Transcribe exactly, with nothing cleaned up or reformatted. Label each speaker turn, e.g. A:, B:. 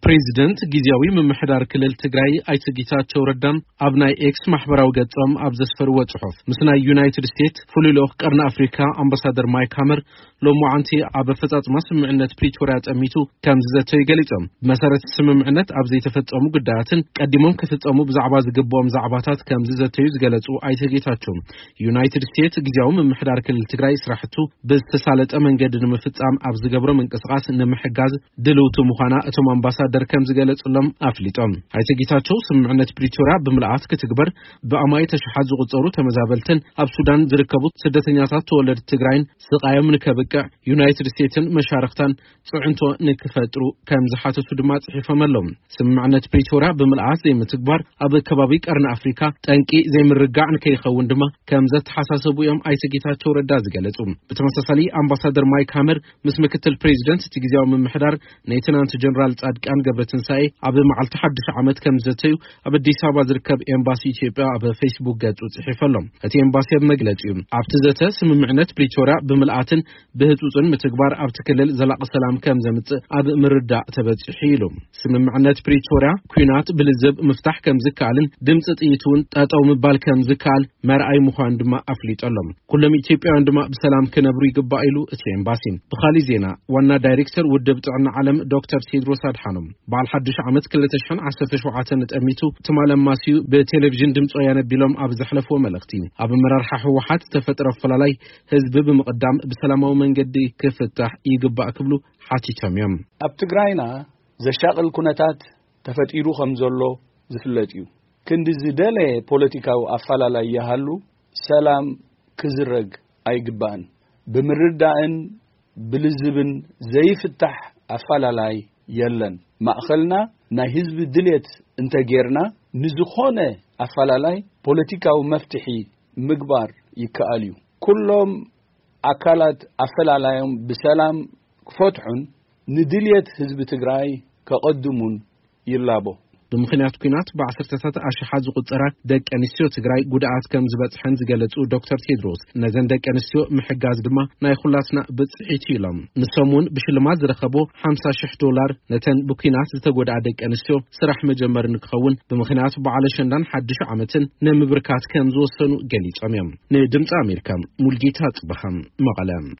A: President Giziawi Mimhdar Kilil Tigray Aitsigitacho Radam Abnai X Mahbaraw Gatsam Abzasfer Watshof Misna United States Fulilokh Qarn Africa Ambassador Mike Hammer Lomuanti Abafatat Masm'net Pretoria Amitu Kamzatay Galitam Masarat Sm'net Abzi Tafatsamu Gudatin Qadimum Kafetsamu Bza'ba Zgabom Za'batat Kamzatay Galatsu Aitsigitacho United States Giziawi Mimhdar Kilil Tigray Srahtu Bistasalat Amangedin Maftsam Abzgabram Inqasqas Namhgaz Dilutu Mukhana Atum Ambassador دركم زغلص لهم افليطم هايتغيتاچو سمعنت بريتوريا بملعات كتغبر باماي تشحاز قصرو تمزابلتن اب سودان زركبوت سدتنياታት ተወለድ ትግራይን ስቃየም ንከበቀ ዩናይትድ ስቴትስን መሻርክታን ጽዕንቶ ንክፈጥሩ ከምዝሓተቱ ድማ ጽሒፈመሎም ስምዓነት ብሪቶሪያ በመልአት ዘይምትግባር ኣብ ከባቢ ቀርና አፍሪካ ጠንቂ ዘይምርጋዕ ንከይኸውን ድማ ከምዘት ሓሳሰቡ እዮም አይተጌታቸው ረዳ ዝገለጹ በተመሳሳሊ አምባሳደር ማይክ ሃመር ምስ ምክትል ፕሬዚደንት ትግዚያው መምሕዳር ሌተናንት ጀነራል ጻድቃን ገብረትንሳኤ ኣብ መዓልቲ ሓድሽ ዓመት ከምዘተዩ ኣብ አዲስ አበባ ዝርከብ ኤምባሲ ኢትዮጵያ ኣብ ፌስቡክ ገጹ ጽሒፈሎም እቲ ኤምባሲ መግለጺ ኣብቲ ዘተ ስምምዕነት ብሪቶሪያ በመልአትን በህጹጽን ምትግባር ኣብ ትክልል ዘላቕ ሰላም ከም ዘምጽእ ኣብ ምርዳእ ተበጽሒ ኢሎም ስምምዕነት ብሪቶሪያ ኩናት ብልዝብ ምፍታሕ ከም ዝካልን ድምጽ ጥይቱን ጣጣው ምባል ከም ዝካል መርአይ ምዃን ድማ ኣፍሊጠሎም ኩሎም ኢትዮጵያውያን ድማ በሰላም ክነብሩ ይግባእ ኢሉ እቲ ኤምባሲ ብኻሊ ዜና ዋና ዳይሬክተር ውድብ ጥዕና ዓለም ዶክተር ቴድሮስ አድሓኖም ባል ሓድሽ ዓመት ክልተ ሽሕን ዓሰርተ ሸውዓተ ተጠሚቱ ትማለማሲዩ በቴሌቪዥን ድምጽ ወያነ ቢሎም ኣብ ዘሕለፎ መልእክቲ ኣብ መራርሓ ህወሓት ተፈጥሮ ፈላላይ ህዝብ በመقدام በሰላማዊ መንገዲ ክፍታሕ ይግባእ ክብሉ ሓቲቶምዮም ኣብ ትግራይና ዘሻቅል ኩነታት ተፈጢሩ ከምዘሎ ዝፍለጥ እዩ ክንዲ ዝደለ ፖለቲካዊ አፈላላይ ያሃሉ ሰላም ክዝረግ አይግባን በምርዳእን ብልዝብን ዘይፍታሕ አፈላላይ የለን ማእኸልና ናይ ህዝብ ድሌት እንተጌርና ንዝኾነ አፈላላይ ፖለቲካዊ መፍትሒ ምግባር ይከአልዩ ኩሎም አካላት አፈላላዮም በሰላም ክፈትሑን ንድሌት ህዝብ ትግራይ ከቀድሙን ይላቦ በምክንያት ኩናት በአስርተታት አሽሓዝ ቁጥራት ደቀንስዮ ትግራይ ጉዳት ከም ዝበጽሕን ዝገለጹ ዶክተር ቴድሮስ ነዘን ደቀንስዮ ምሕጋዝ ድማ ናይ ሁላትና ብጽሒት ኢሎም ንሰሙን ብሽልማት ዝረኸቦ ሃምሳ ሺህ ዶላር ነተን በኩናት ዝተጎዳአ ደቀንስዮ ስራሕ መጀመር ንክኸውን በምክንያት በዓለ ሸንዳን ሓድሽ ዓመትን ንምብርካት ከም ዝወሰኑ ገሊጾም እዮም ንድምጽ አሜሪካ ሙልጌታ ጽበኸም መቀለም